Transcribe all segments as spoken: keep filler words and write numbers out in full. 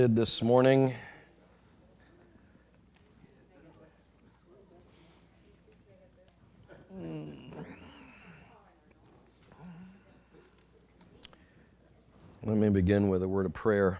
This morning, let me begin with a word of prayer.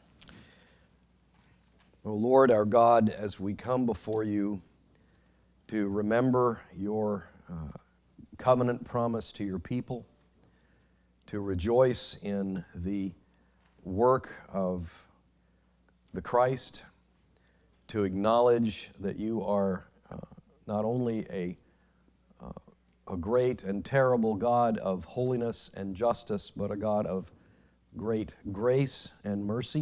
O Lord, our God, as we come before you to remember your uh, covenant promise to your people, to rejoice in the work of the Christ, to acknowledge that you are uh, not only a, uh, a great and terrible God of holiness and justice, but a God of great grace and mercy.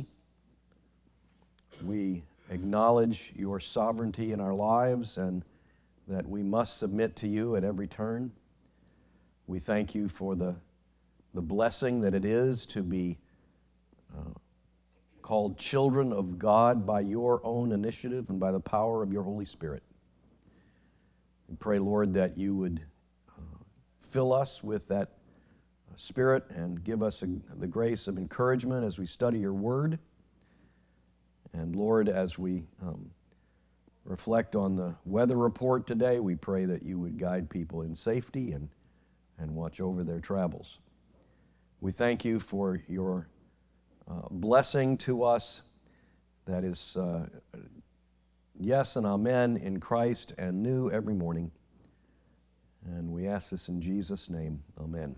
We acknowledge your sovereignty in our lives and that we must submit to you at every turn. We thank you for the, the blessing that it is to be uh, called children of God by your own initiative and by the power of your Holy Spirit. We pray, Lord, that you would uh, fill us with that Spirit and give us a, the grace of encouragement as we study your word. And Lord, as we um, reflect on the weather report today, we pray that you would guide people in safety and, and watch over their travels. We thank you for your Uh, blessing to us that is uh, yes and amen in Christ and new every morning. And we ask this in Jesus' name. Amen.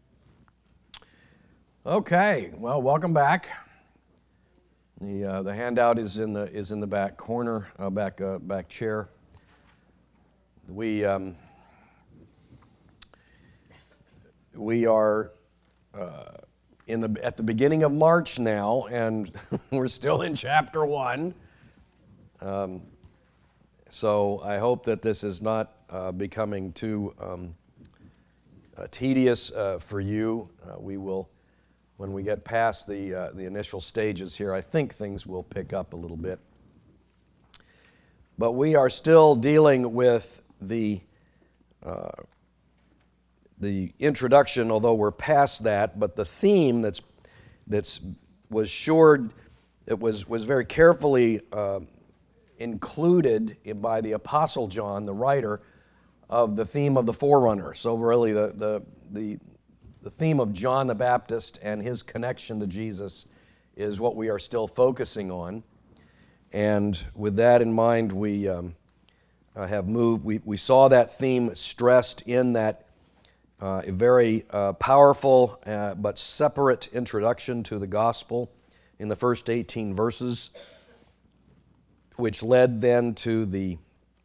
Okay, well, welcome back. The uh, the handout is in the is in the back corner, uh, back uh, back chair. We um, we are. Uh, In the, at the beginning of March now, and we're still in chapter one. Um, so I hope that this is not uh, becoming too um, uh, tedious uh, for you. Uh, we will, when we get past the uh, the initial stages here, I think things will pick up a little bit. But we are still dealing with the uh, the introduction, although we're past that, but the theme that's that's was shored, it was was very carefully uh, included by the Apostle John, the writer, of the theme of the forerunner. So really, the the the the theme of John the Baptist and his connection to Jesus is what we are still focusing on. And with that in mind, we um, have moved. We we saw that theme stressed in that. Uh, a very uh, powerful uh, but separate introduction to the gospel in the first eighteen verses, which led then to the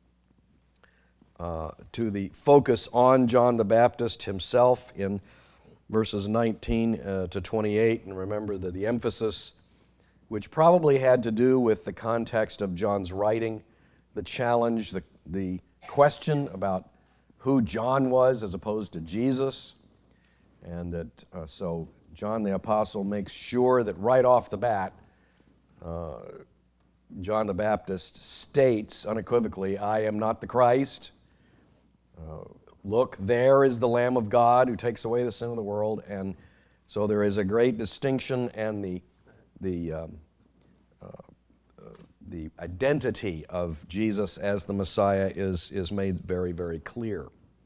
uh, to the focus on John the Baptist himself in verses nineteen uh, to twenty-eight. And remember that the emphasis, which probably had to do with the context of John's writing, the challenge, the the question about who John was as opposed to Jesus, and that uh, so John the Apostle makes sure that right off the bat, uh, John the Baptist states unequivocally, I am not the Christ. Uh, look, there is the Lamb of God who takes away the sin of the world. And so there is a great distinction, and the the um, uh, uh, the identity of Jesus as the Messiah is is made very, very clear.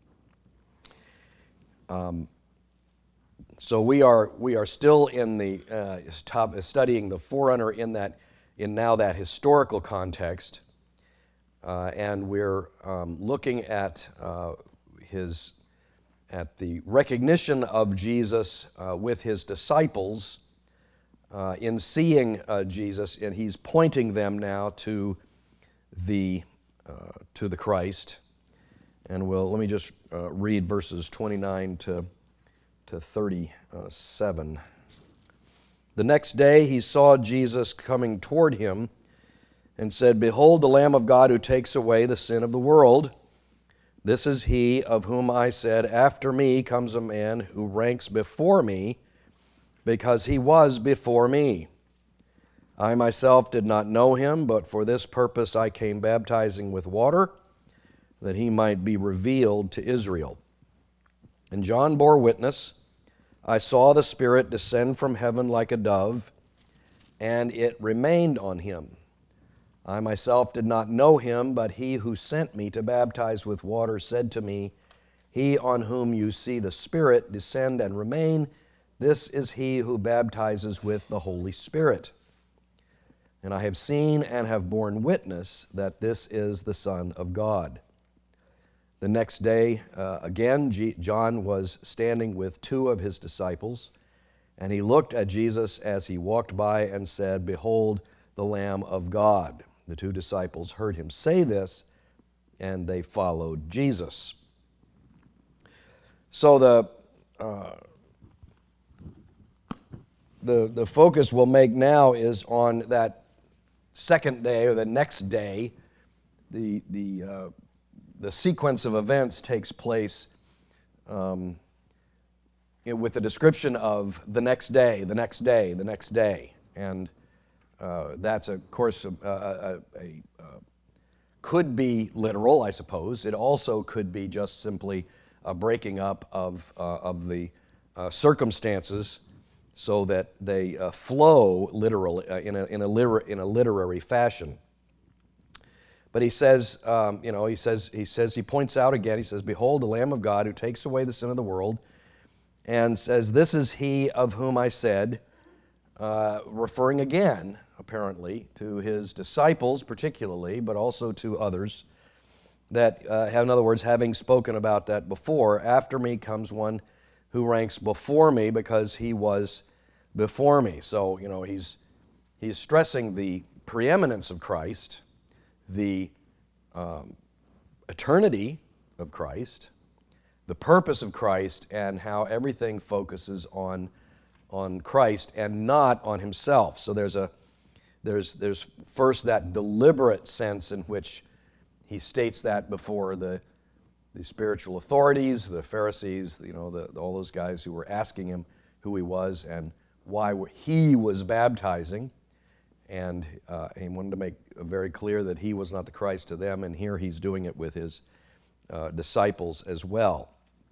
Um, so we are we are still in the uh, top, studying the forerunner in that in now that historical context, uh, and we're um, looking at uh, his at the recognition of Jesus uh, with his disciples uh, in seeing uh, Jesus, and he's pointing them now to the uh, to the Christ. And we'll let me just uh, read verses twenty-nine to to thirty-seven. The next day he saw Jesus coming toward him and said, Behold, the Lamb of God who takes away the sin of the world. This is he of whom I said, After me comes a man who ranks before me, because he was before me. I myself did not know him, but for this purpose I came baptizing with water, that he might be revealed to Israel. And John bore witness, I saw the Spirit descend from heaven like a dove, and it remained on him. I myself did not know him, but he who sent me to baptize with water said to me, He on whom you see the Spirit descend and remain, this is he who baptizes with the Holy Spirit. And I have seen and have borne witness that this is the Son of God. The next day, uh, again, G- John was standing with two of his disciples, and he looked at Jesus as he walked by and said, Behold, the Lamb of God. The two disciples heard him say this, and they followed Jesus. So the uh, the the focus we'll make now is on that second day or the next day. The the uh, the sequence of events takes place um, with the description of the next day, the next day, the next day, and uh, that's of course a, a, a, a could be literal, I suppose. It also could be just simply a breaking up of uh, of the uh, circumstances, so that they uh, flow literally uh, in a in a liter- in a literary fashion. But he says, um, you know, he says he says he points out again. He says, "Behold, the Lamb of God who takes away the sin of the world," and says, "This is he of whom I said," uh, referring again, apparently, to his disciples particularly, but also to others. That, uh, in other words, having spoken about that before, after me comes one who ranks before me because he was before me. So, you know, he's he's stressing the preeminence of Christ, the um, eternity of Christ, the purpose of Christ, and how everything focuses on on Christ and not on himself. So there's a there's there's first that deliberate sense in which he states that before the the spiritual authorities, the Pharisees, you know, the, all those guys who were asking him who he was and why he was baptizing. And uh, he wanted to make very clear that he was not the Christ to them, and here he's doing it with his uh, disciples as well.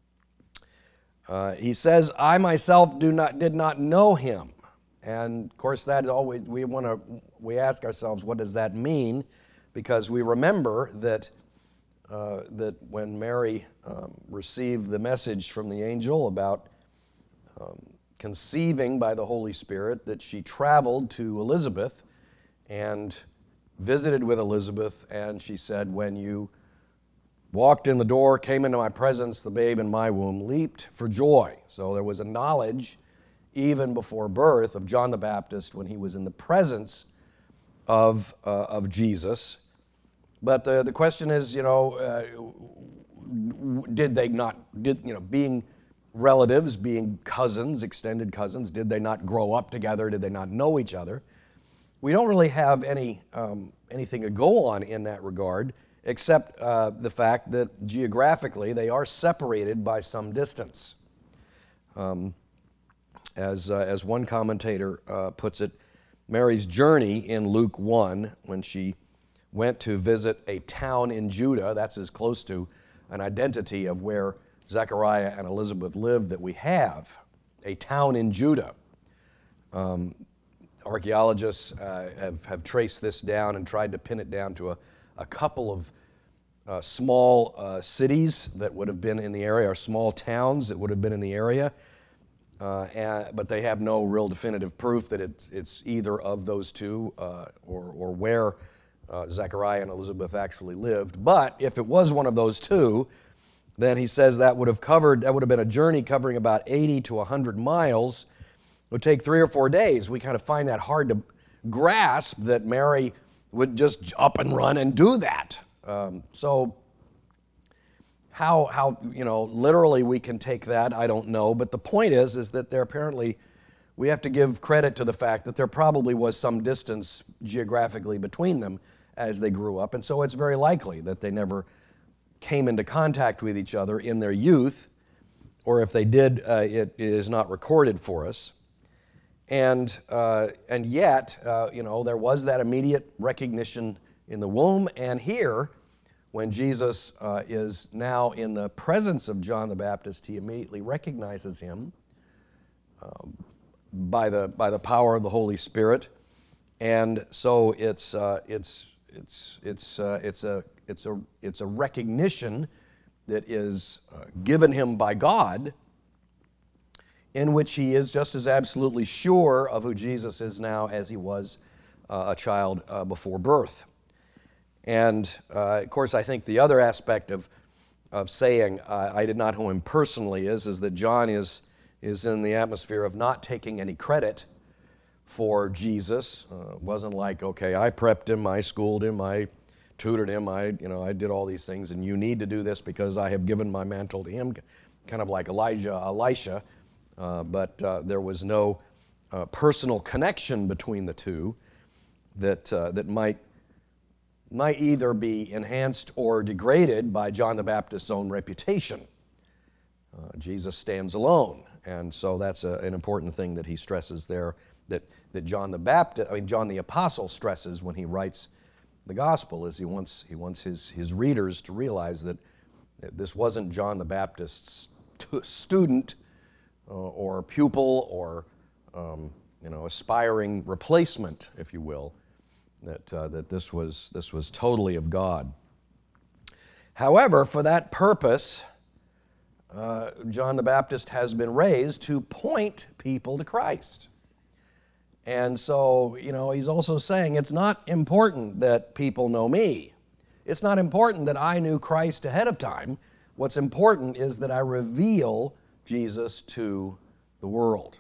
Uh, he says, I myself do not did not know him. And of course that is always, we want to, we ask ourselves, what does that mean? Because we remember that uh, that when Mary um, received the message from the angel about um, conceiving by the Holy Spirit, that she traveled to Elizabeth and visited with Elizabeth, and she said, when you walked in the door, came into my presence, the babe in my womb leaped for joy. So there was a knowledge, even before birth, of John the Baptist when he was in the presence of uh, of Jesus. But the the question is, you know, uh, did they not, did you know, being relatives, being cousins, extended cousins, did they not grow up together? Did they not know each other? We don't really have any um, anything to go on in that regard, except uh, the fact that geographically they are separated by some distance. Um, as uh, as one commentator uh, puts it, Mary's journey in Luke one, when she went to visit a town in Judah, that's as close to an identity of where Zechariah and Elizabeth lived that we have, a town in Judah. Um, archaeologists uh, have, have traced this down and tried to pin it down to a, a couple of uh, small uh, cities that would have been in the area, or small towns that would have been in the area, uh, and, but they have no real definitive proof that it's, it's either of those two uh, or, or where Uh, Zechariah and Elizabeth actually lived. But if it was one of those two, then he says that would have covered, that would have been a journey covering about eighty to one hundred miles. It would take three or four days. We kind of find that hard to grasp, that Mary would just up and run and do that. Um, so how, how, you know, literally we can take that, I don't know. But the point is, is that there apparently, we have to give credit to the fact that there probably was some distance geographically between them as they grew up, and so it's very likely that they never came into contact with each other in their youth, or if they did, uh, it, it is not recorded for us. And uh, and yet, uh, you know, there was that immediate recognition in the womb, and here, when Jesus uh, is now in the presence of John the Baptist, he immediately recognizes him um, by the by the power of the Holy Spirit. And so it's uh, it's it's it's uh, it's a it's a it's a recognition that is uh, given him by God, in which he is just as absolutely sure of who Jesus is now as he was uh, a child uh, before birth. And uh, of course, I think the other aspect of of saying uh, I did not know him personally is is that John is is in the atmosphere of not taking any credit for Jesus. Uh, it wasn't like, okay, I prepped him, I schooled him, I tutored him, I you know I did all these things, and you need to do this because I have given my mantle to him, kind of like Elijah, Elisha. Uh, but uh, there was no uh, personal connection between the two that uh, that might might either be enhanced or degraded by John the Baptist's own reputation. Uh, Jesus stands alone, and so that's a, an important thing that he stresses there. That that John the Baptist, I mean John the Apostle, stresses when he writes the gospel, is he wants he wants his his readers to realize that this wasn't John the Baptist's t- student uh, or pupil or um, you know aspiring replacement, if you will. That uh, that this was this was totally of God. However, for that purpose, uh, John the Baptist has been raised to point people to Christ. And so, you know, he's also saying it's not important that people know me. It's not important that I knew Christ ahead of time. What's important is that I reveal Jesus to the world.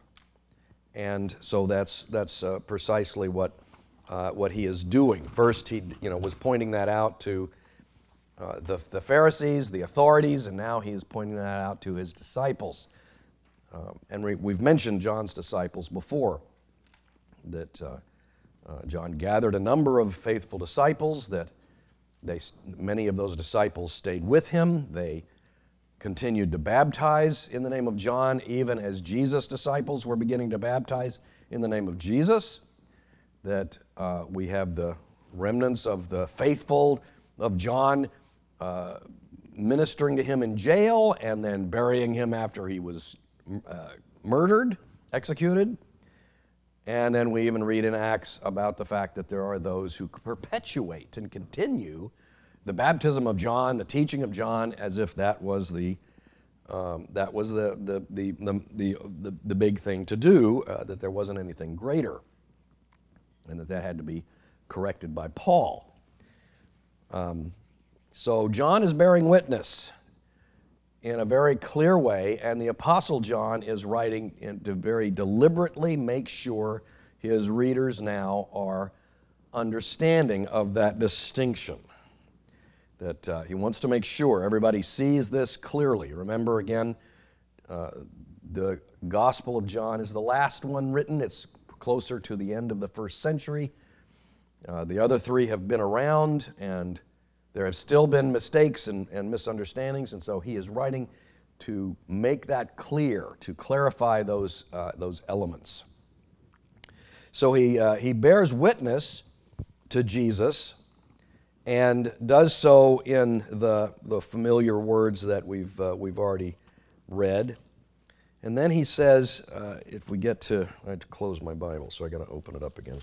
And so that's that's uh, precisely what uh, what he is doing. First, he you know was pointing that out to uh, the the Pharisees, the authorities, and now he is pointing that out to his disciples. Um, and we, we've mentioned John's disciples before. That uh, uh, John gathered a number of faithful disciples, that they, many of those disciples stayed with him. They continued to baptize in the name of John, even as Jesus' disciples were beginning to baptize in the name of Jesus. That uh, we have the remnants of the faithful of John uh, ministering to him in jail and then burying him after he was uh, murdered, executed. And then we even read in Acts about the fact that there are those who perpetuate and continue the baptism of John, the teaching of John, as if that was the um, that was the the the the the, the, the big thing to do, uh, that there wasn't anything greater, and that that had to be corrected by Paul. Um, so John is bearing witness in a very clear way, and the Apostle John is writing in to very deliberately make sure his readers now are understanding of that distinction. That uh, he wants to make sure everybody sees this clearly. Remember again, uh, the Gospel of John is the last one written. It's closer to the end of the first century. Uh, the other three have been around, and there have still been mistakes and, and misunderstandings, and so he is writing to make that clear, to clarify those uh, those elements. So he uh, he bears witness to Jesus, and does so in the the familiar words that we've uh, we've already read, and then he says, uh, if we get to, I had to close my Bible, so I got to open it up again.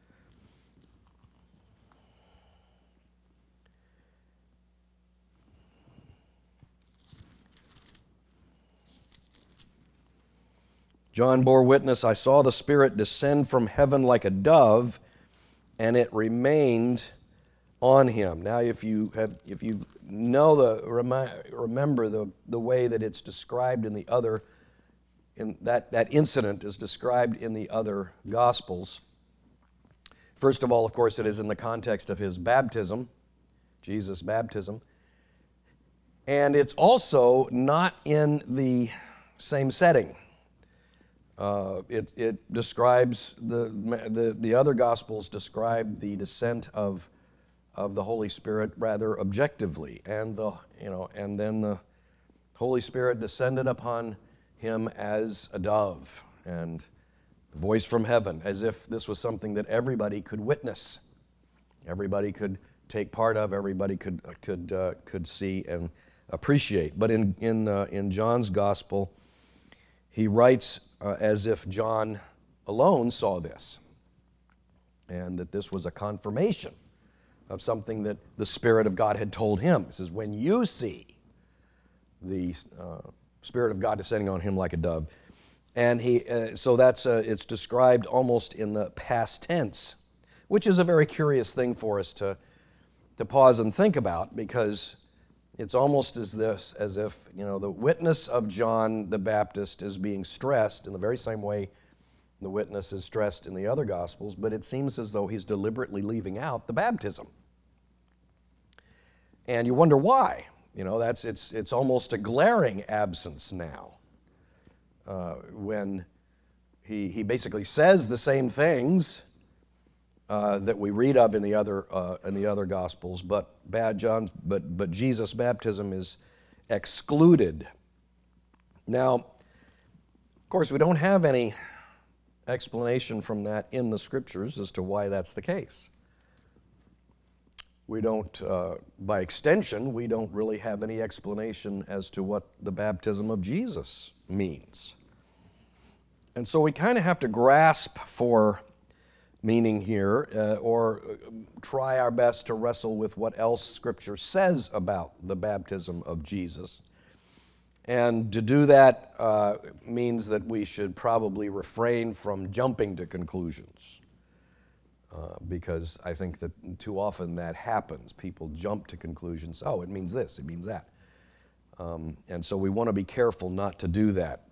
John bore witness, I saw the Spirit descend from heaven like a dove, and it remained on him. Now, if you have, if you know the remember the the way that it's described in the other, in that that incident is described in the other Gospels. First of all, of course, it is in the context of his baptism, Jesus' baptism, and it's also not in the same setting. Uh, it, it describes, the, the the other Gospels describe the descent of of the Holy Spirit rather objectively, and the you know, and then the Holy Spirit descended upon him as a dove, and a voice from heaven, as if this was something that everybody could witness, everybody could take part of, everybody could could uh, could see and appreciate. But in in uh, in John's Gospel, he writes Uh, as if John alone saw this. and that this was a confirmation of something that the Spirit of God had told him. He says, when you see the uh, Spirit of God descending on him like a dove. And he, uh, so that's, uh, it's described almost in the past tense, which is a very curious thing for us to, to pause and think about, because it's almost as this, as if, you know, the witness of John the Baptist is being stressed in the very same way the witness is stressed in the other Gospels, but it seems as though he's deliberately leaving out the baptism. And you wonder why. You know, that's it's it's almost a glaring absence now. Uh, when he he basically says the same things uh, that we read of in the other uh, in the other Gospels, but bad John's but but Jesus' baptism is excluded. Now, of course, we don't have any explanation from that in the Scriptures as to why that's the case. We don't, uh, by extension, we don't really have any explanation as to what the baptism of Jesus means. And so we kind of have to grasp for meaning here, uh, or try our best to wrestle with what else Scripture says about the baptism of Jesus. And to do that uh, means that we should probably refrain from jumping to conclusions. Uh, because I think that too often that happens. People jump to conclusions. Oh, it means this, it means that. Um, and so we want to be careful not to do that.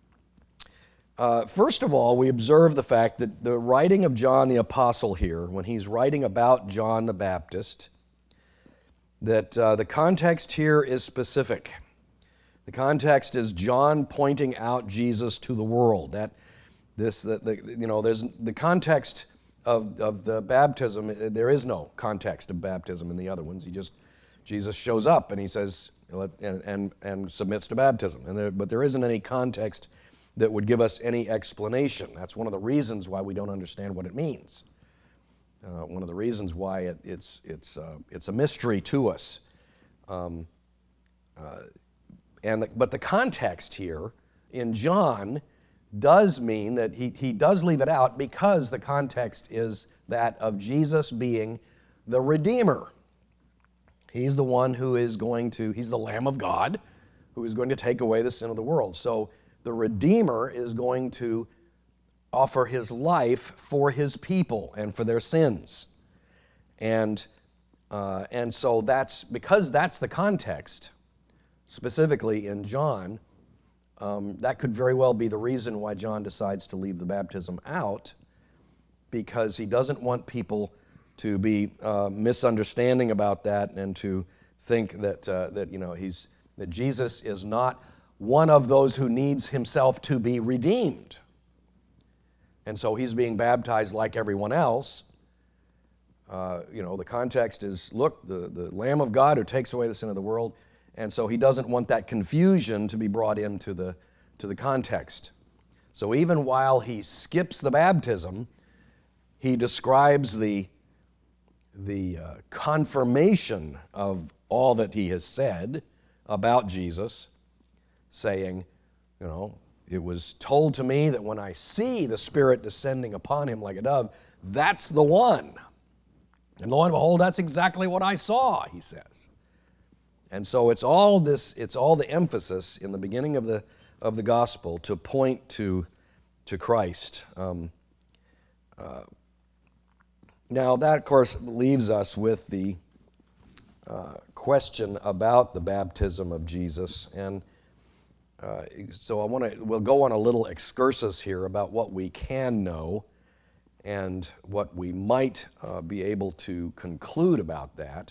Uh, first of all, we observe the fact that the writing of John the Apostle here, when he's writing about John the Baptist, that uh, the context here is specific. The context is John pointing out Jesus to the world. That this, the, the, you know, there's the context Of, of the baptism. There is no context of baptism in the other ones. He just, Jesus shows up and he says, and, and, and submits to baptism. And there, but there isn't any context that would give us any explanation. That's one of the reasons why we don't understand what it means. Uh, one of the reasons why it, it's, it's, uh, it's a mystery to us. Um, uh, and the, but the context here in John does mean that he, he does leave it out, because the context is that of Jesus being the Redeemer. He's the one who is going to, he's the Lamb of God who is going to take away the sin of the world. So the Redeemer is going to offer his life for his people and for their sins. And, uh, and so that's, because that's the context, specifically in John, Um, that could very well be the reason why John decides to leave the baptism out, because he doesn't want people to be uh, misunderstanding about that and to think that uh, that you know he's that Jesus is not one of those who needs himself to be redeemed, and so he's being baptized like everyone else. Uh, you know, the context is, look, the the Lamb of God who takes away the sin of the world. And so he doesn't want that confusion to be brought into the, to the context. So even while he skips the baptism, he describes the, the uh, confirmation of all that he has said about Jesus, saying, you know, it was told to me that when I see the Spirit descending upon him like a dove, that's the one. And lo and behold, that's exactly what I saw, he says. And so it's all this, it's all the emphasis in the beginning of the of the gospel to point to to Christ. Um, uh, now that, of course, leaves us with the uh, question about the baptism of Jesus, and uh, so I want to we'll go on a little excursus here about what we can know and what we might uh, be able to conclude about that.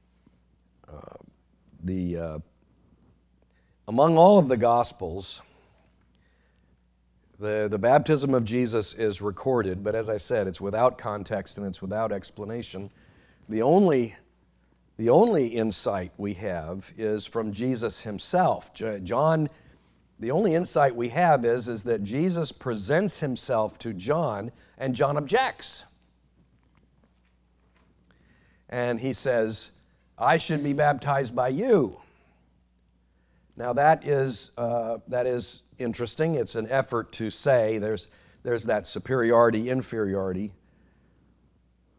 Uh, The, uh, among all of the Gospels, the, the baptism of Jesus is recorded, but as I said, it's without context and it's without explanation. The only, the only insight we have is from Jesus himself. John, the only insight we have is, is that Jesus presents himself to John, and John objects. And he says, I should be baptized by you. Now that is uh, that is interesting. It's an effort to say there's there's that superiority, inferiority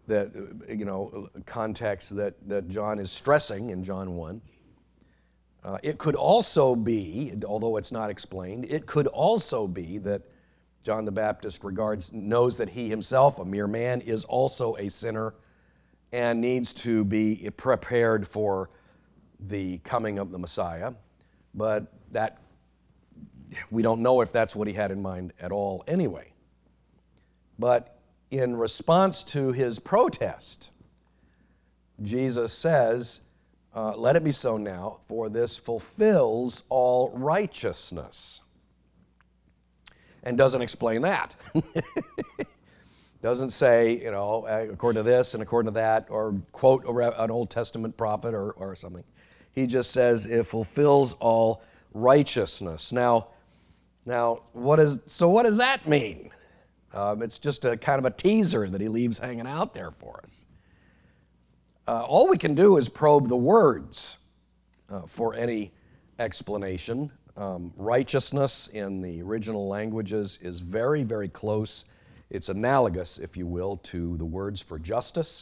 that, you know, context that, that John is stressing in John one. Uh, it could also be, although it's not explained, it could also be that John the Baptist regards, knows that he himself, a mere man, is also a sinner and needs to be prepared for the coming of the Messiah. But that, we don't know if that's what he had in mind at all anyway. But in response to his protest, Jesus says, uh, let it be so now, for this fulfills all righteousness. And doesn't explain that. Doesn't say, you know, according to this and according to that, or quote an Old Testament prophet or, or something. He just says it fulfills all righteousness. Now, now, what is so? What does that mean? Um, it's just a kind of a teaser that he leaves hanging out there for us. Uh, all we can do is probe the words uh, for any explanation. Um, righteousness in the original languages is very, very close. It's analogous, if you will, to the words for justice.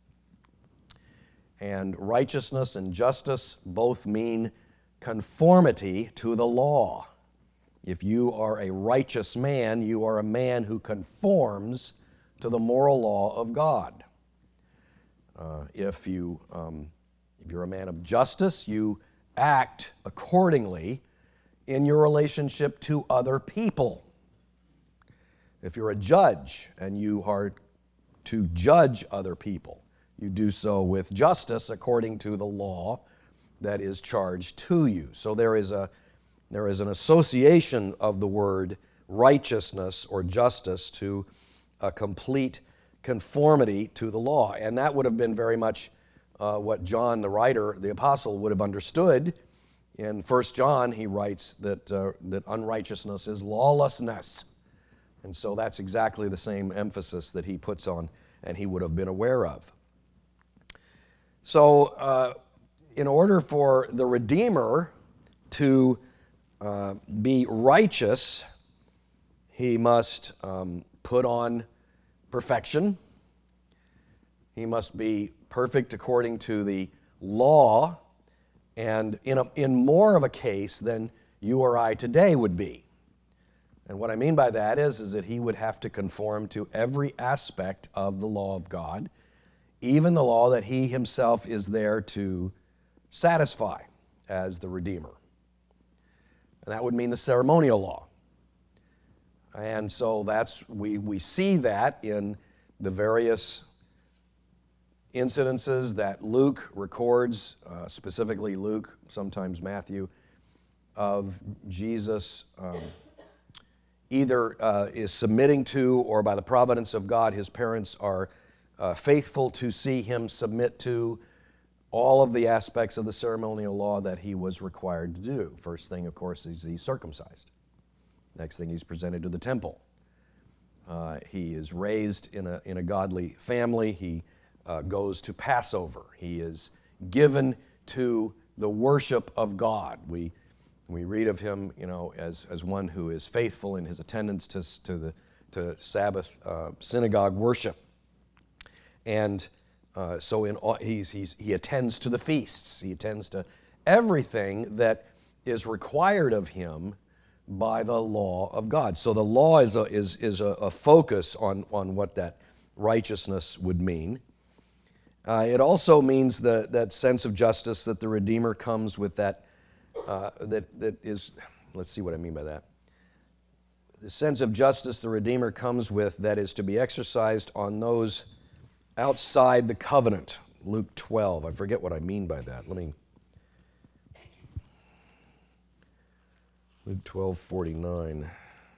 And righteousness and justice both mean conformity to the law. If you are a righteous man, you are a man who conforms to the moral law of God. Uh, if you, um, if you're a man of justice, you act accordingly in your relationship to other people. If you're a judge and you are to judge other people, you do so with justice according to the law that is charged to you. So there is a there is an association of the word righteousness or justice to a complete conformity to the law. And that would have been very much uh, what John, the writer, the apostle, would have understood. In First John, he writes that, uh, that unrighteousness is lawlessness. And so that's exactly the same emphasis that he puts on and he would have been aware of. So uh, in order for the Redeemer to uh, be righteous, he must um, put on perfection. He must be perfect according to the law, and in, a, in more of a case than you or I today would be. And what I mean by that is, is that he would have to conform to every aspect of the law of God, even the law that he himself is there to satisfy as the Redeemer. And that would mean the ceremonial law. And so that's we, we see that in the various incidences that Luke records, uh, specifically Luke, sometimes Matthew, of Jesus um, either uh, is submitting to, or by the providence of God, his parents are uh, faithful to see him submit to all of the aspects of the ceremonial law that he was required to do. First thing, of course, is he's circumcised. Next thing, he's presented to the temple. Uh, he is raised in a, in a godly family. He uh, goes to Passover. He is given to the worship of God. We, we read of him, you know, as, as one who is faithful in his attendance to, to the to Sabbath uh, synagogue worship. And uh, so in all, he's, he's, he attends to the feasts. He attends to everything that is required of him by the law of God. So the law is a, is, is a, a focus on, on what that righteousness would mean. Uh, it also means the, that sense of justice that the Redeemer comes with, that, uh, that, that is, let's see what I mean by that. The sense of justice the Redeemer comes with that is to be exercised on those outside the covenant. Luke twelve, I forget what I mean by that. Let me... Luke twelve forty-nine.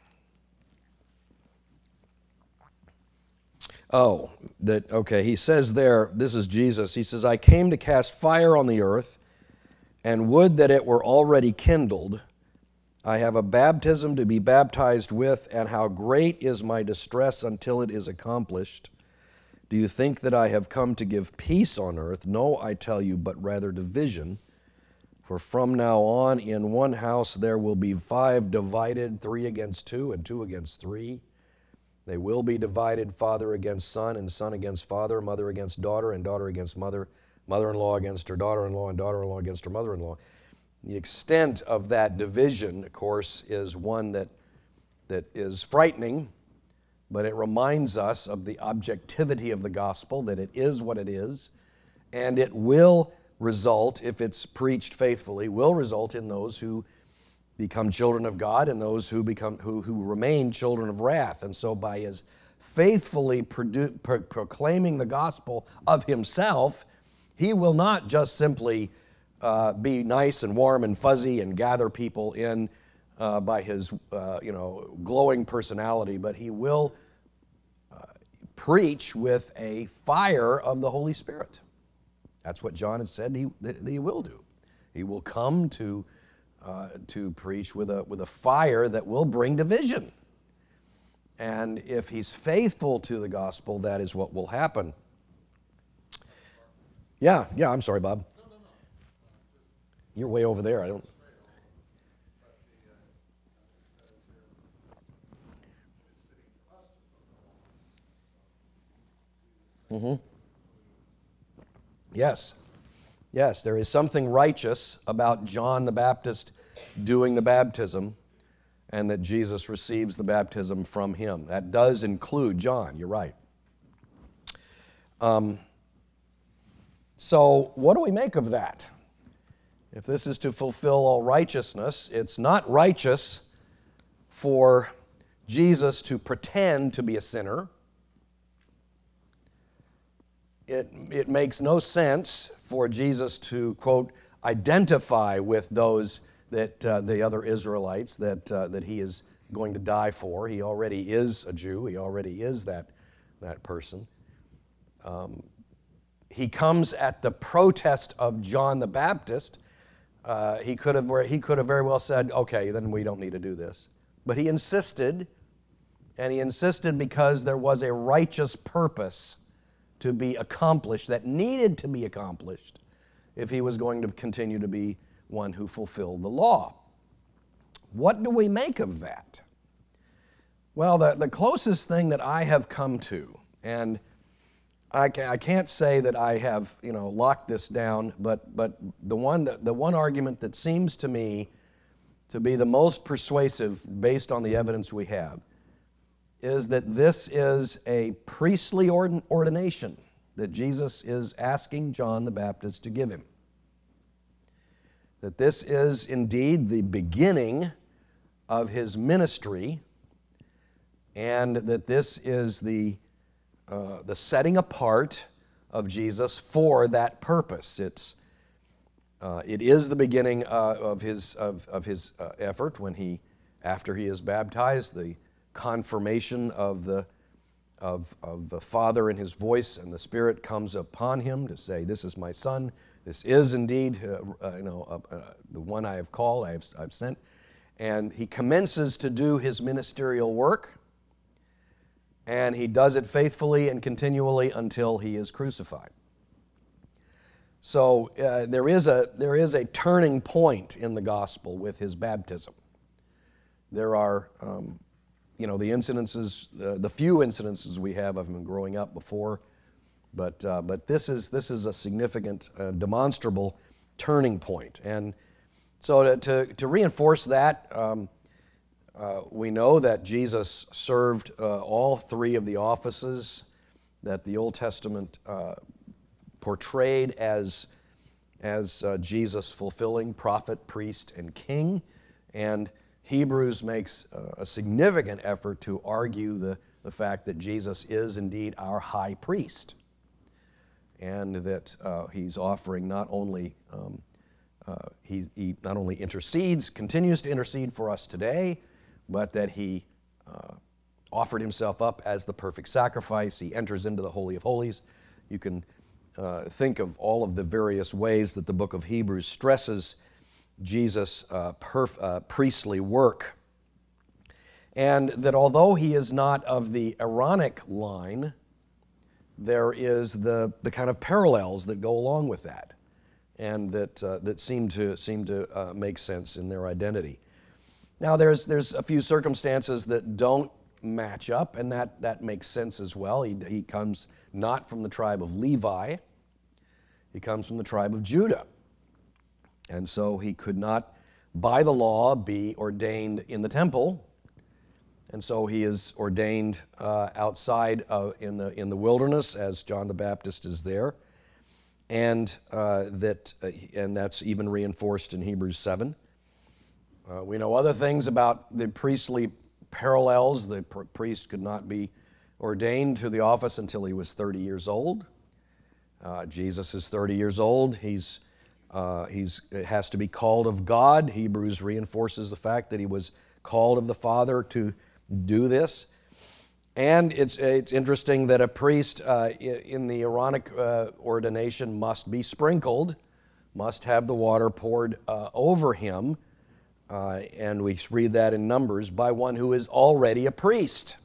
Oh, that, okay, he says there, this is Jesus, he says, I came to cast fire on the earth, and would that it were already kindled. I have a baptism to be baptized with, and how great is my distress until it is accomplished. Do you think that I have come to give peace on earth? No, I tell you, but rather division. For from now on, in one house there will be five divided, three against two, and two against three. They will be divided, father against son, and son against father, mother against daughter, and daughter against mother, mother-in-law against her daughter-in-law, and daughter-in-law against her mother-in-law. The extent of that division, of course, is one that, that is frightening, but it reminds us of the objectivity of the gospel, that it is what it is, and it will result, if it's preached faithfully, will result in those who become children of God and those who become who, who remain children of wrath. And so by his faithfully produ- pro- proclaiming the gospel of himself, he will not just simply uh, be nice and warm and fuzzy and gather people in uh, by his uh, you know glowing personality, but he will uh, preach with a fire of the Holy Spirit. That's what John has said he, that he will do. He will come to uh, to preach with a with a fire that will bring division. And if he's faithful to the gospel, that is what will happen. Yeah, yeah, I'm sorry, Bob. No, no, no. You're way over there. I don't. Mm-hmm. Yes. Yes, there is something righteous about John the Baptist doing the baptism, and that Jesus receives the baptism from him. That does include John, you're right. Um, so what do we make of that? If this is to fulfill all righteousness, it's not righteous for Jesus to pretend to be a sinner. It, it makes no sense for Jesus to, quote, identify with those that uh, the other Israelites that uh, that he is going to die for. He already is a Jew. He already is that, that person. Um, he comes at the protest of John the Baptist. Uh, he could have he could have very well said, okay, then we don't need to do this. But he insisted, and he insisted because there was a righteous purpose to be accomplished, that needed to be accomplished if he was going to continue to be one who fulfilled the law. What do we make of that? Well, the, the closest thing that I have come to, and I, can, I can't say that I have, you know, locked this down, but but the one that, the one argument that seems to me to be the most persuasive based on the evidence we have is that this is a priestly ordination that Jesus is asking John the Baptist to give him. That this is indeed the beginning of his ministry, and that this is the, uh, the setting apart of Jesus for that purpose. It's, uh, it is the beginning uh, of his, of, of his uh, effort when he, after he is baptized, the confirmation of the, of, of the Father in his voice, and the Spirit comes upon him to say, this is my Son. This is indeed uh, uh, you know, uh, uh, the one I have called, I have, I've sent. And he commences to do his ministerial work, and he does it faithfully and continually until he is crucified. So uh, there is a, there is a turning point in the gospel with his baptism. There are, um, you know, the incidences, uh, the few incidences we have of him growing up before. But uh, but this is this is a significant, uh, demonstrable turning point. And so to to, to reinforce that, um, uh, we know that Jesus served uh, all three of the offices that the Old Testament uh, portrayed as as uh, Jesus fulfilling: prophet, priest, and king. And Hebrews makes uh, a significant effort to argue the, the fact that Jesus is indeed our high priest, and that uh, he's offering not only um, uh, he, he not only intercedes, continues to intercede for us today, but that he uh, offered himself up as the perfect sacrifice. He enters into the Holy of Holies. You can uh, think of all of the various ways that the book of Hebrews stresses Jesus' uh, perf- uh, priestly work, and that although he is not of the Aaronic line, there is the, the kind of parallels that go along with that, and that uh, that seem to seem to uh, make sense in their identity. Now, there's there's a few circumstances that don't match up, and that, that makes sense as well. He, he comes not from the tribe of Levi, he comes from the tribe of Judah. And so he could not, by the law, be ordained in the temple. And so he is ordained uh, outside uh, in the in the wilderness, as John the Baptist is there, and uh, that uh, and that's even reinforced in Hebrews seven. Uh, we know other things about the priestly parallels. The pr- priest could not be ordained to the office until he was thirty years old. Uh, Jesus is thirty years old. He's uh, he's it has to be called of God. Hebrews reinforces the fact that he was called of the Father to do this. And it's it's interesting that a priest uh, in the Aaronic uh, ordination must be sprinkled, must have the water poured uh, over him, uh, and we read that in Numbers, by one who is already a priest.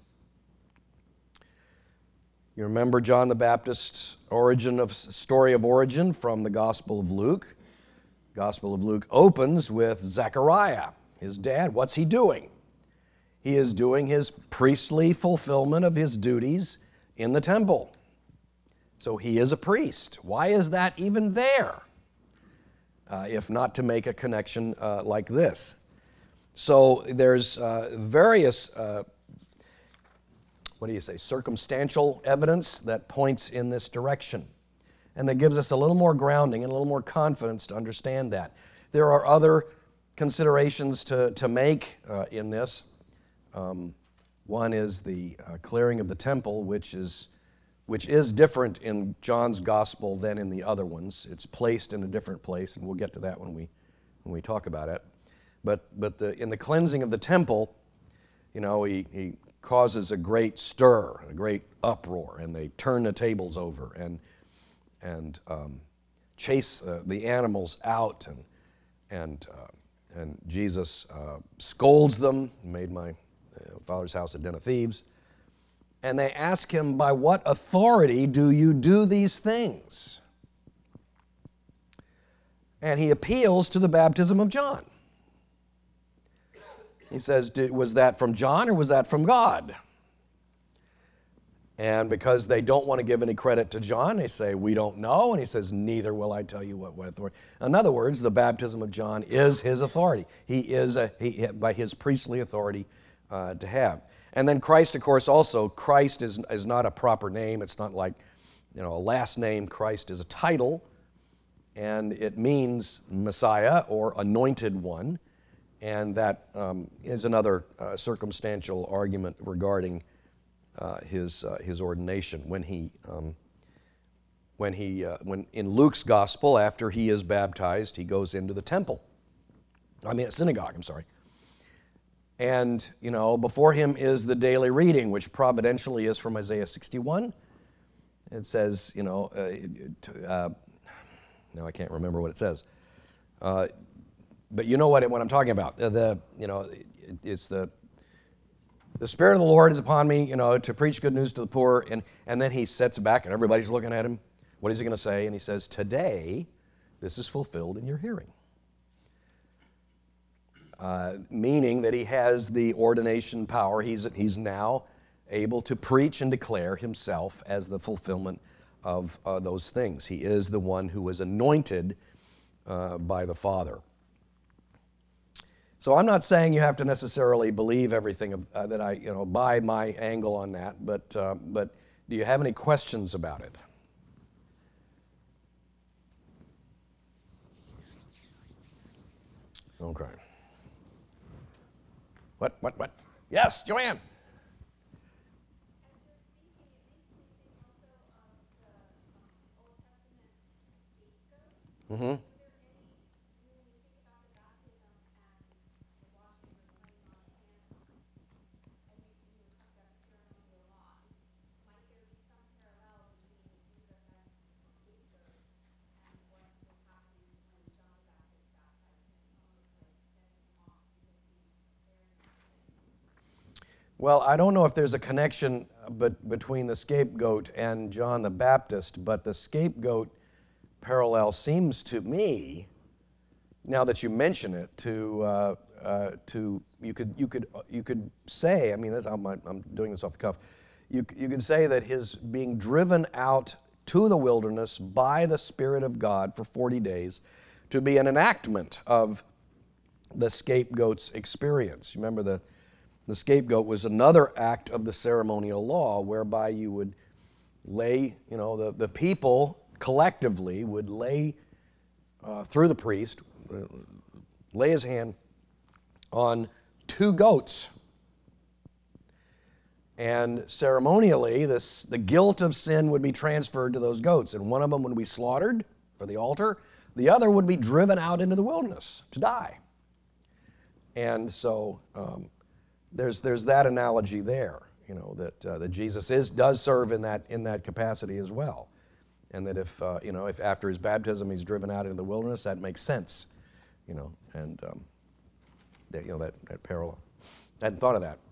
You remember John the Baptist's origin of story of origin from the Gospel of Luke. Gospel of Luke opens with Zechariah, his dad. What's he doing? He is doing his priestly fulfillment of his duties in the temple. So he is a priest. Why is that even there? Uh, if not to make a connection uh, like this. So there's uh, various, uh, what do you say, circumstantial evidence that points in this direction. And that gives us a little more grounding and a little more confidence to understand that. There are other considerations to, to make uh, in this. Um, one is the uh, clearing of the temple, which is which is different in John's gospel than in the other ones. It's placed in a different place, and we'll get to that when we when we talk about it. But but the, in the cleansing of the temple, you know, he, he causes a great stir, a great uproar, and they turn the tables over and and um, chase uh, the animals out, and and uh, and Jesus uh, scolds them. He made my Father's house a den of thieves. And they ask him, by what authority do you do these things? And he appeals to the baptism of John. He says, was that from John or was that from God? And because they don't want to give any credit to John, they say, we don't know. And he says, neither will I tell you what, what authority. In other words, the baptism of John is his authority. He is, a, he, by his priestly authority, Uh, to have. And then Christ, of course, also, Christ is, is not a proper name. It's not like, you know, a last name. Christ is a title, and it means Messiah or anointed one, and that um, is another uh, circumstantial argument regarding uh, his uh, his ordination. When he um, when he uh, when in Luke's gospel, after he is baptized, he goes into the temple. I mean, a synagogue. I'm sorry. And, you know, before him is the daily reading, which providentially is from Isaiah sixty-one. It says, you know, uh, uh, now I can't remember what it says. Uh, but you know what, it, what I'm talking about. The, the you know, it, it's the, the Spirit of the Lord is upon me, you know, to preach good news to the poor. And, and then he sits back and everybody's looking at him. What is he going to say? And he says, today, this is fulfilled in your hearing. Uh, meaning that he has the ordination power. He's, he's now able to preach and declare himself as the fulfillment of uh, those things. He is the one who was anointed uh, by the Father. So I'm not saying you have to necessarily believe everything of, uh, that I, you know, buy my angle on that, but, uh, but do you have any questions about it? Okay. What, what, what? Yes, Joanne. Mm-hmm. Well, I don't know if there's a connection but between the scapegoat and John the Baptist, but the scapegoat parallel seems to me, now that you mention it, to uh, uh, to you could you could you could say, I mean, this, I'm, I'm doing this off the cuff. You you could say that his being driven out to the wilderness by the Spirit of God for forty days to be an enactment of the scapegoat's experience. Remember, the the scapegoat was another act of the ceremonial law whereby you would lay, you know, the, the people collectively would lay uh, through the priest, uh, lay his hand on two goats. And ceremonially, this, the guilt of sin would be transferred to those goats. And one of them would be slaughtered for the altar. The other would be driven out into the wilderness to die. And so um, there's, there's that analogy there, you know, that, uh, that Jesus is, does serve in that, in that capacity as well. And that if, uh, you know, if after his baptism he's driven out into the wilderness, that makes sense, you know, and, um, that, you know, that, that parallel. I hadn't thought of that.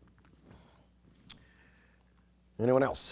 Anyone else?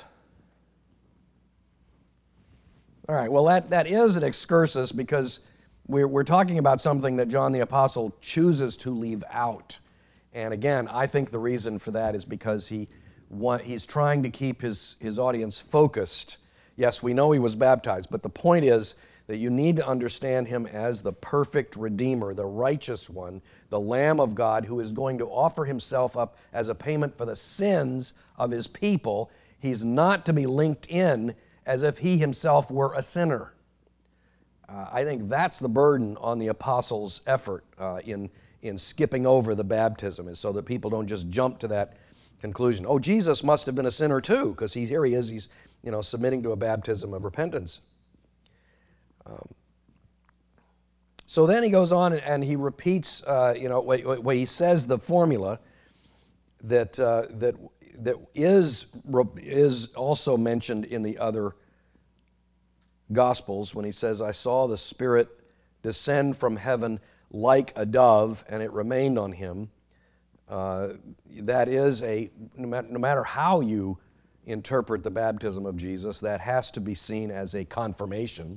All right, well, that, that is an excursus because we're, we're talking about something that John the Apostle chooses to leave out. And again, I think the reason for that is because he want, he's trying to keep his, his audience focused. Yes, we know he was baptized, but the point is that you need to understand him as the perfect Redeemer, the righteous one, the Lamb of God who is going to offer himself up as a payment for the sins of his people. He's not to be linked in as if he himself were a sinner. Uh, I think that's the burden on the apostles' effort uh, in, in skipping over the baptism, is so that people don't just jump to that conclusion. Oh, Jesus must have been a sinner too, because he's, here he is, he's you know, submitting to a baptism of repentance. Um, so then he goes on and, and he repeats, uh, you know, where he says the formula that uh, that that is is also mentioned in the other Gospels when he says, "I saw the Spirit descend from heaven like a dove, and it remained on him." Uh, that is a no matter, no matter how you interpret the baptism of Jesus, that has to be seen as a confirmation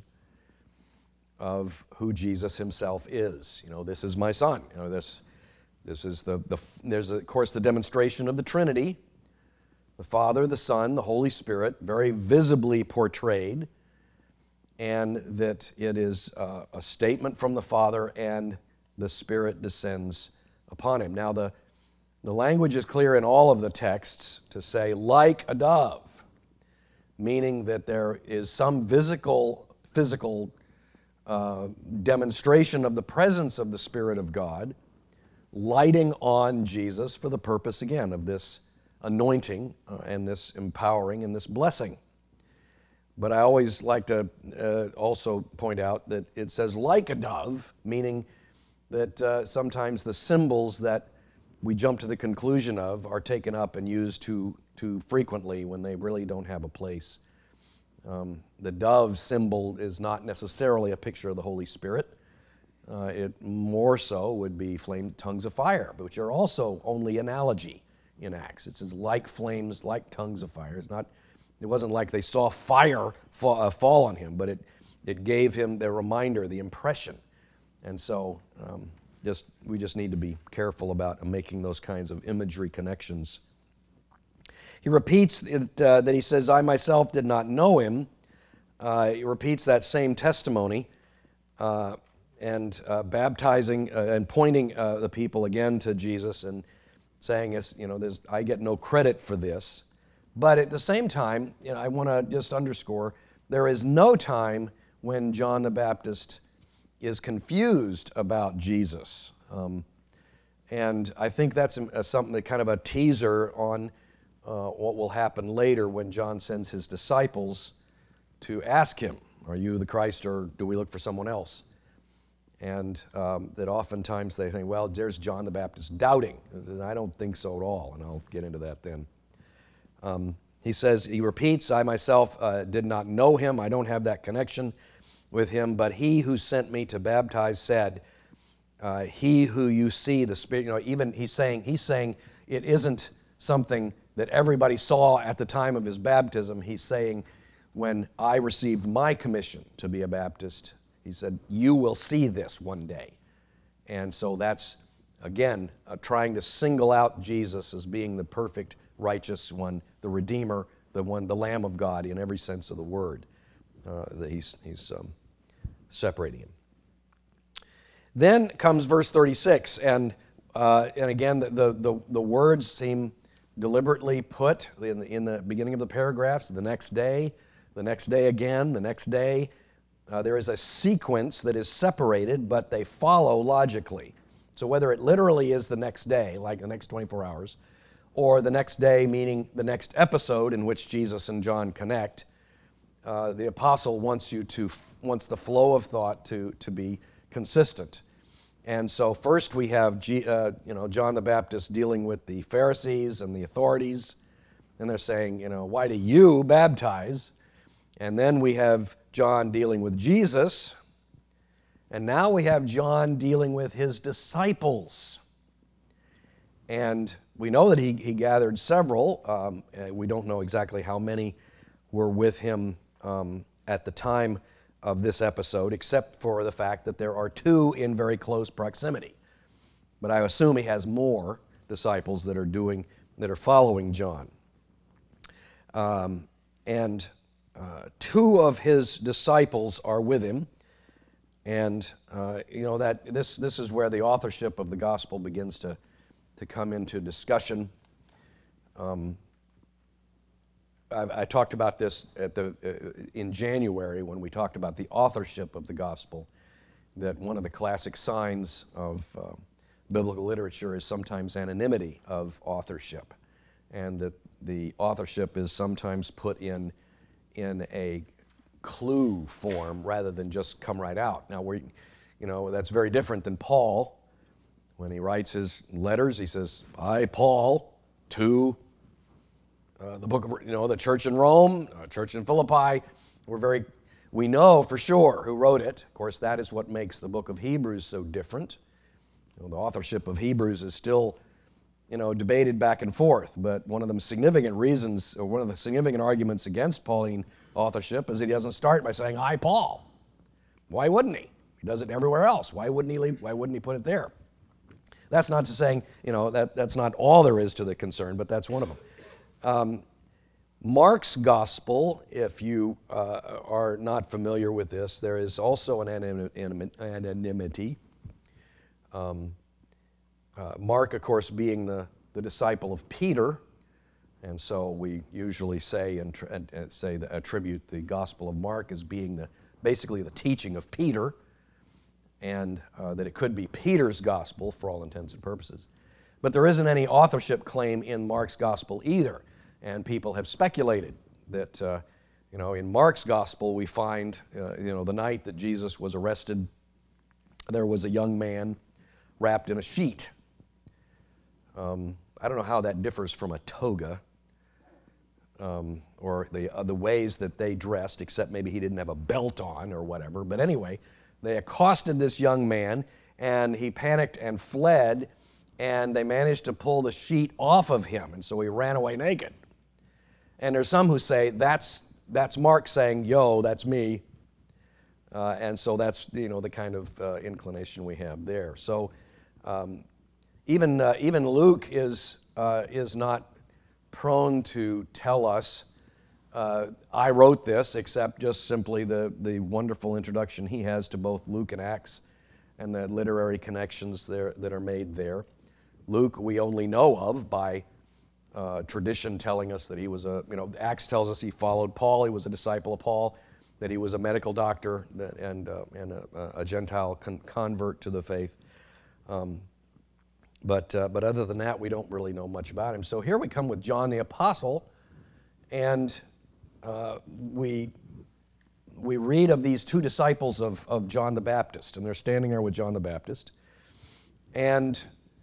of who Jesus himself is. You know, this is my son. You know, this, this is the, the there's of course the demonstration of the Trinity, the Father, the Son, the Holy Spirit, very visibly portrayed, and that it is uh, a statement from the Father, and the Spirit descends upon him. Now the the language is clear in all of the texts to say like a dove, meaning that there is some physical physical Uh, demonstration of the presence of the Spirit of God lighting on Jesus for the purpose, again, of this anointing uh, and this empowering and this blessing. But I always like to uh, also point out that it says like a dove, meaning that uh, sometimes the symbols that we jump to the conclusion of are taken up and used too, too frequently when they really don't have a place. Um, the dove symbol is not necessarily a picture of the Holy Spirit. Uh, it more so would be flame tongues of fire, which are also only analogy in Acts. It says like flames, like tongues of fire. It's not. It wasn't like they saw fire fall, uh, fall on him, but it it gave him the reminder, the impression. And so, um, just we just need to be careful about making those kinds of imagery connections. He repeats it, uh, that he says, "I myself did not know him." Uh, he repeats that same testimony uh, and uh, baptizing uh, and pointing uh, the people again to Jesus and saying, you know, there's, I get no credit for this. But at the same time, you know, I want to just underscore, there is no time when John the Baptist is confused about Jesus. Um, and I think that's a, something that kind of a teaser on Uh, what will happen later when John sends his disciples to ask him, are you the Christ or do we look for someone else? And um, that oftentimes they think, well, there's John the Baptist doubting. I don't think so at all, and I'll get into that then. Um, he says, he repeats, I myself uh, did not know him. I don't have that connection with him, but he who sent me to baptize said, uh, he who you see, the Spirit, you know, even he's saying, he's saying it isn't something that everybody saw at the time of his baptism. He's saying, when I received my commission to be a Baptist, he said, you will see this one day. And so that's again, uh, trying to single out Jesus as being the perfect, righteous one, the Redeemer, the one, the Lamb of God in every sense of the word. Uh, that he's he's um, separating him. Then comes verse thirty-six, and uh, and again the, the the the words seem deliberately put in the, in the beginning of the paragraphs. The next day, the next day again, the next day. Uh, there is a sequence that is separated, but they follow logically. So whether it literally is the next day, like the next twenty-four hours, or the next day, meaning the next episode in which Jesus and John connect, uh, the apostle wants you to wants the flow of thought to to be consistent. And so first we have G, uh, you know John the Baptist dealing with the Pharisees and the authorities, and they're saying, you know, why do you baptize? And then we have John dealing with Jesus, and now we have John dealing with his disciples. And we know that he, he gathered several. Um, we don't know exactly how many were with him um, at the time of this episode, except for the fact that there are two in very close proximity. But I assume he has more disciples that are doing that are following John. Um, and uh, two of his disciples are with him, and uh, you know that this this is where the authorship of the gospel begins to to come into discussion. Um, I, I talked about this at the uh, in January when we talked about the authorship of the gospel, that one of the classic signs of uh, biblical literature is sometimes anonymity of authorship, and that the authorship is sometimes put in in a clue form rather than just come right out. Now, we, you know, that's very different than Paul. When he writes his letters, he says, I, Paul, to uh, the book of, you know, the church in Rome, uh, church in Philippi. We're very, we know for sure who wrote it. Of course, that is what makes the book of Hebrews so different. You know, the authorship of Hebrews is still, you know, debated back and forth, but one of the significant reasons, or one of the significant arguments against Pauline authorship is that he doesn't start by saying, I, Paul. Why wouldn't he? He does it everywhere else. Why wouldn't he leave, why wouldn't he put it there? That's not to saying, you know, that, that's not all there is to the concern, but that's one of them. Um, Mark's gospel, if you uh, are not familiar with this, there is also an anonymity. Um, uh, Mark, of course, being the, the disciple of Peter, and so we usually say and, and, and say the, attribute the Gospel of Mark as being the basically the teaching of Peter, and uh, that it could be Peter's gospel for all intents and purposes. But there isn't any authorship claim in Mark's gospel either, and people have speculated that uh, you know in Mark's gospel we find uh, you know the night that Jesus was arrested, there was a young man wrapped in a sheet. Um, I don't know how that differs from a toga, um, or the uh, the ways that they dressed, except maybe he didn't have a belt on or whatever. But anyway, they accosted this young man, and he panicked and fled, and they managed to pull the sheet off of him, and so he ran away naked. And there's some who say that's that's Mark saying, "Yo, that's me," uh, and so that's you know the kind of uh, inclination we have there. So. Um, Even uh, even Luke is uh, is not prone to tell us, uh, I wrote this, except just simply the, the wonderful introduction he has to both Luke and Acts and the literary connections there that are made there. Luke we only know of by uh, tradition telling us that he was a, you know, Acts tells us he followed Paul, he was a disciple of Paul, that he was a medical doctor and, uh, and a, a Gentile con- convert to the faith. Um, But uh, but other than that, we don't really know much about him. So here we come with John the Apostle, and uh, we we read of these two disciples of, of John the Baptist, and they're standing there with John the Baptist. And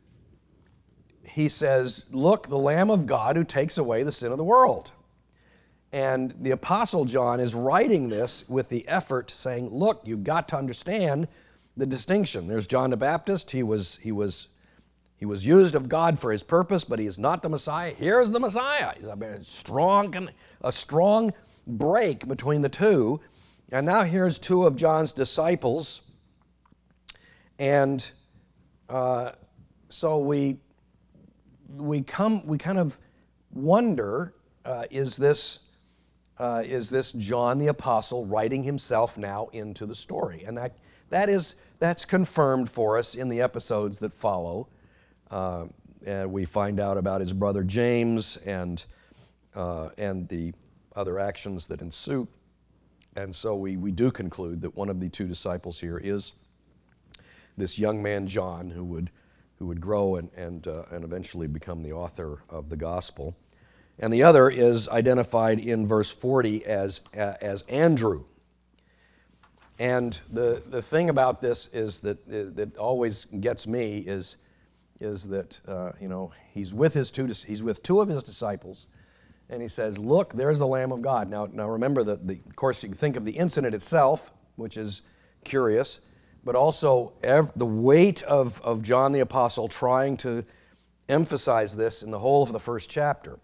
he says, "Look, the Lamb of God who takes away the sin of the world." And the Apostle John is writing this with the effort, saying, "Look, you've got to understand the distinction. There's John the Baptist. He was he was." He was used of God for his purpose, but he is not the Messiah. Here's the Messiah. He's a strong, a strong break between the two. And now here's two of John's disciples. And uh, so we we come we kind of wonder, uh, is this uh, is this John the Apostle writing himself now into the story? And that that is that's confirmed for us in the episodes that follow. Uh, and we find out about his brother James and uh, and the other actions that ensue. And so we, we do conclude that one of the two disciples here is this young man John, who would who would grow and and uh, and eventually become the author of the gospel, and the other is identified in verse forty as uh, as Andrew. And the the thing about this is that that always gets me is is that uh, you know he's with his two he's with two of his disciples, and he says, "Look, there's the Lamb of God." Now now remember that the of course you can think of the incident itself, which is curious. But also ev- the weight of, of John the Apostle trying to emphasize this in the whole of the first chapter.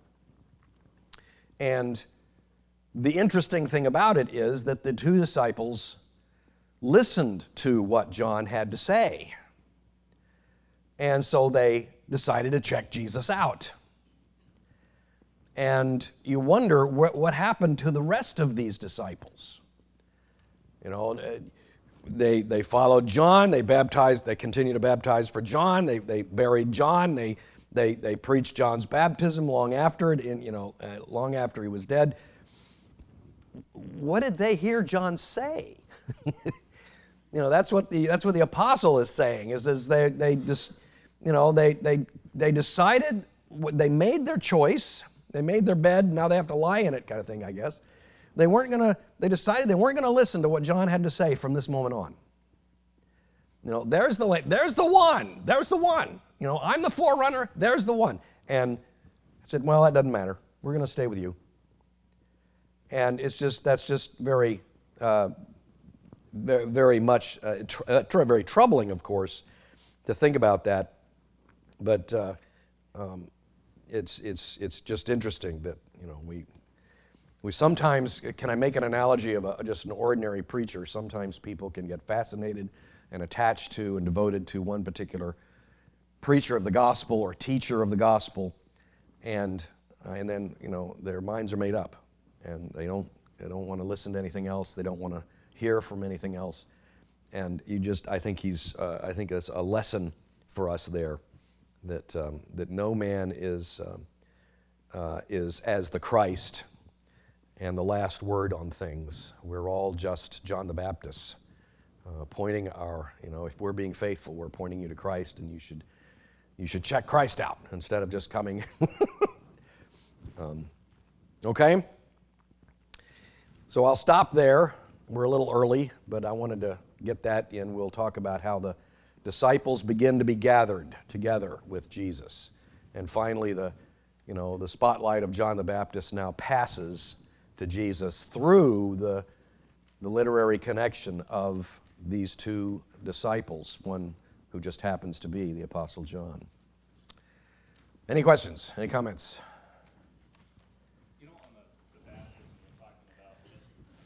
And the interesting thing about it is that the two disciples listened to what John had to say. And so they decided to check Jesus out. And you wonder what, what happened to the rest of these disciples. You know, They they followed John, they baptized, they continued to baptize for John, they they buried John, they they they preached John's baptism long after it, in, you know, uh, long after he was dead. What did they hear John say? You know, that's what the that's what the apostle is saying, is, is they they just you know, they they they decided, they made their choice, they made their bed, now they have to lie in it, kind of thing, I guess. They weren't going to, they decided they weren't going to listen to what John had to say from this moment on. You know, there's the, there's the one, there's the one. You know, I'm the forerunner, there's the one. And I said, well, that doesn't matter. We're going to stay with you. And it's just, that's just very, uh, very, very much, uh, tr- uh, tr- very troubling, of course, to think about that. But uh, um, it's, it's, it's just interesting that, you know, we, We sometimes, can I make an analogy of a, just an ordinary preacher? Sometimes people can get fascinated and attached to and devoted to one particular preacher of the gospel or teacher of the gospel, and uh, and then you know their minds are made up, and they don't they don't want to listen to anything else. They don't want to hear from anything else, and you just I think he's uh, I think that's a lesson for us there, that um, that no man is um, uh, is as the Christ and the last word on things. We're all just John the Baptist, uh, pointing our, you know, if we're being faithful, we're pointing you to Christ, and you should you should check Christ out instead of just coming. um, okay? So I'll stop there. We're a little early, but I wanted to get that in. We'll talk about how the disciples begin to be gathered together with Jesus. And finally, the, you know, the spotlight of John the Baptist now passes to Jesus through the, the literary connection of these two disciples, one who just happens to be the Apostle John. Any questions? Any comments? You know, on the, the baptism we're talking about, just,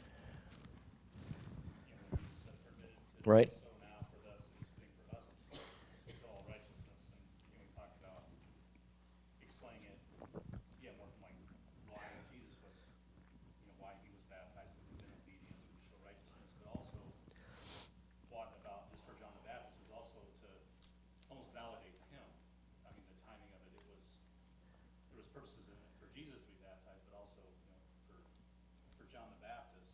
you know, he's uh, permitted to Right. do so now for us, and speak for us, with all righteousness, and you know, we talked about explaining it, yeah, more from like why Jesus was, you know, why he was baptized in obedience to show righteousness, but also what about this for John the Baptist was also to almost validate him. I mean, the timing of it, it was, there was purposes in it for Jesus to be baptized, but also, you know, for for John the Baptist.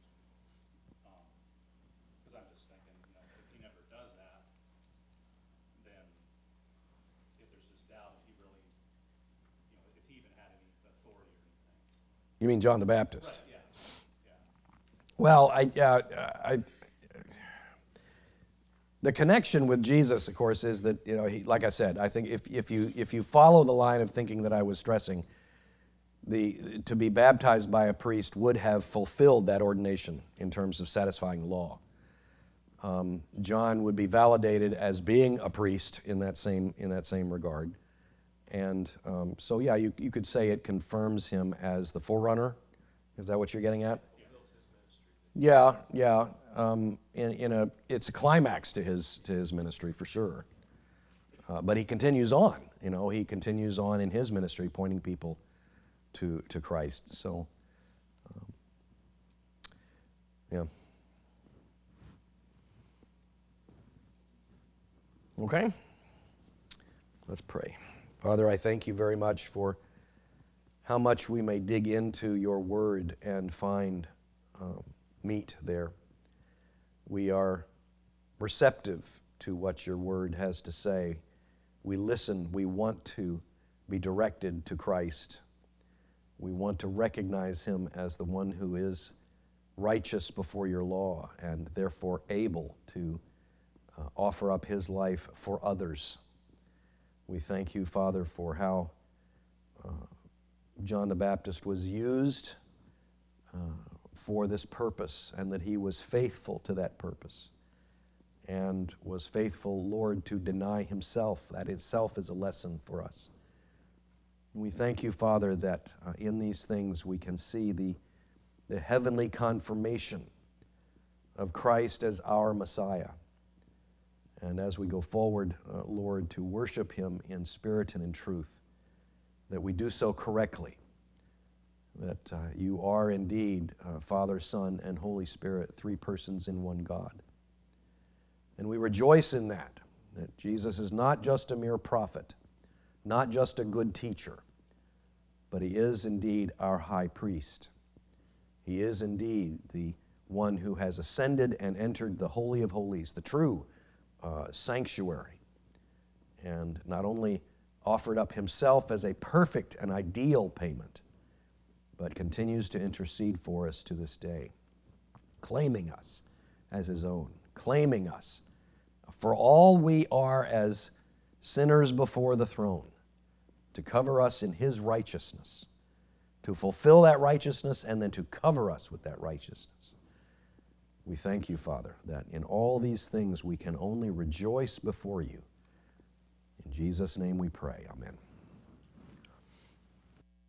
Because um, I'm just thinking, you know, if he never does that, then if there's just doubt if he really, you know, if he even had any authority or anything. You mean John the Baptist? Right, yeah. Yeah. Well, I, uh, I, the connection with Jesus, of course, is that, you know, he, like I said, I think if, if you if you follow the line of thinking that I was stressing, the to be baptized by a priest would have fulfilled that ordination in terms of satisfying the law. Um, John would be validated as being a priest in that same in that same regard, and um, so yeah, you you could say it confirms him as the forerunner. Is that what you're getting at? Yeah, yeah. Um, in, in a, it's a climax to his to his ministry for sure. Uh, but he continues on, you know, he continues on in his ministry, pointing people to, to Christ. So, um, yeah. Okay? Let's pray. Father, I thank you very much for how much we may dig into your word and find um, meat there. We are receptive to what your word has to say. We listen. We want to be directed to Christ. We want to recognize him as the one who is righteous before your law and therefore able to uh, offer up his life for others. We thank you, Father, for how uh, John the Baptist was used uh, for this purpose, and that he was faithful to that purpose, and was faithful, Lord, to deny himself. That itself is a lesson for us. We thank you, Father, that uh, in these things we can see the, the heavenly confirmation of Christ as our Messiah. And as we go forward, uh, Lord, to worship him in spirit and in truth, that we do so correctly, that uh, you are indeed uh, Father, Son, and Holy Spirit, three persons in one God. And we rejoice in that, that Jesus is not just a mere prophet, not just a good teacher, but he is indeed our high priest. He is indeed the one who has ascended and entered the Holy of Holies, the true uh, sanctuary, and not only offered up himself as a perfect and ideal payment, but continues to intercede for us to this day, claiming us as his own, claiming us for all we are as sinners before the throne, to cover us in his righteousness, to fulfill that righteousness, and then to cover us with that righteousness. We thank you, Father, that in all these things we can only rejoice before you. In Jesus' name we pray. Amen.